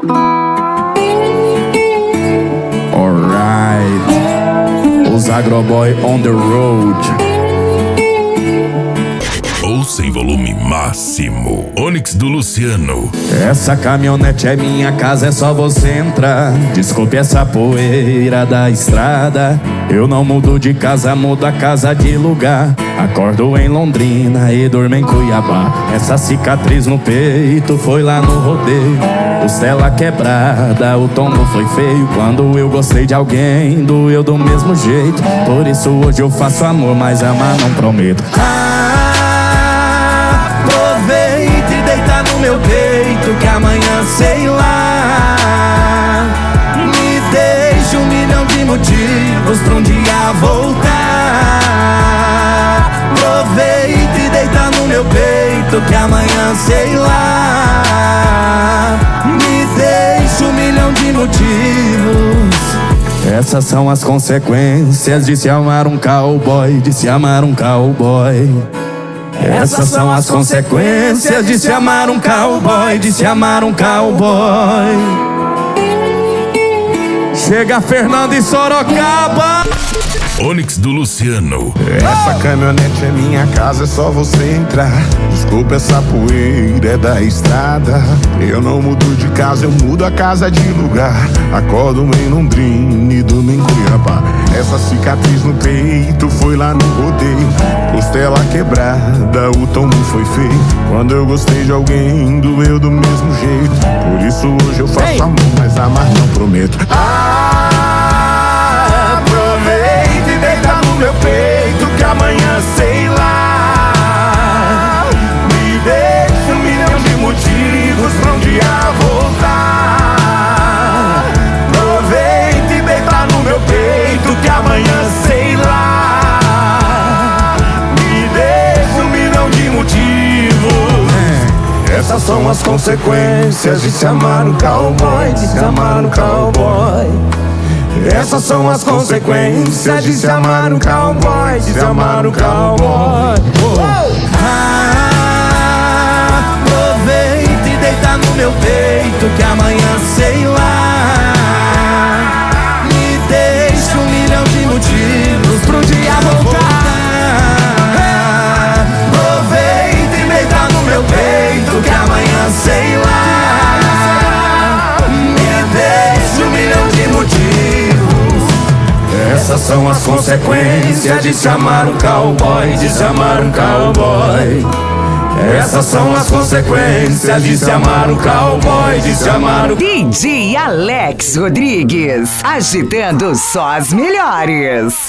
Alright, os Agroboy on the road. Ouça em volume máximo. Onix do Luciano. Essa caminhonete é minha casa, é só você entrar. Desculpe essa poeira da estrada. Eu não mudo de casa, mudo a casa de lugar. Acordo em Londrina e durmo em Cuiabá. Essa cicatriz no peito foi lá no rodeio. Costela quebrada, o tombo foi feio. Quando eu gostei de alguém, doeu do mesmo jeito. Por isso hoje eu faço amor, mas amar não prometo. Aproveita e deita no meu peito, que amanhã sei lá me deixa 1 milhão de motivos pra um dia voltar. Aproveita e deita no meu peito, que amanhã sei lá me deixa 1 milhão de motivos. Essas são as consequências de se amar um cowboy, de se amar um cowboy. Essas são as consequências de se amar um cowboy, de se amar um cowboy. Chega Fernando e Sorocaba. Onix do Luciano. Essa caminhonete é minha casa, é só você entrar. Desculpa essa poeira, é da estrada. Eu não mudo de casa, eu mudo a casa de lugar. Acordo em Londrina e durmo em Cuiabá. Essa cicatriz no peito foi lá no rodeio. Costela quebrada, o tombo foi feio. Quando eu gostei de alguém, doeu do mesmo jeito. Por isso hoje eu faço amor, mas amar não prometo. Aproveita e deita no meu peito, que amanhã sei lá me deixa 1 milhão de motivos pra um dia voltar. Aproveita e deita no meu peito, que amanhã sei lá me deixa 1 milhão de motivos. Essas são as consequências de se amar um cowboy, de se amar um cowboy. Essas são as consequências de se amar um cowboy, de se amar um cowboy. Aproveita e deita no meu peito, que amanhã sei lá me deixa 1 milhão de motivos pro dia voltar. Aproveita e deita no meu peito, que amanhã sei lá me deixa 1 milhão de motivos. Essas são as consequências de se amar um cowboy, de se amar um cowboy. Essas são as consequências de se amar um cowboy, de se amar um... DJ Alex Rodrigues, agitando só as melhores.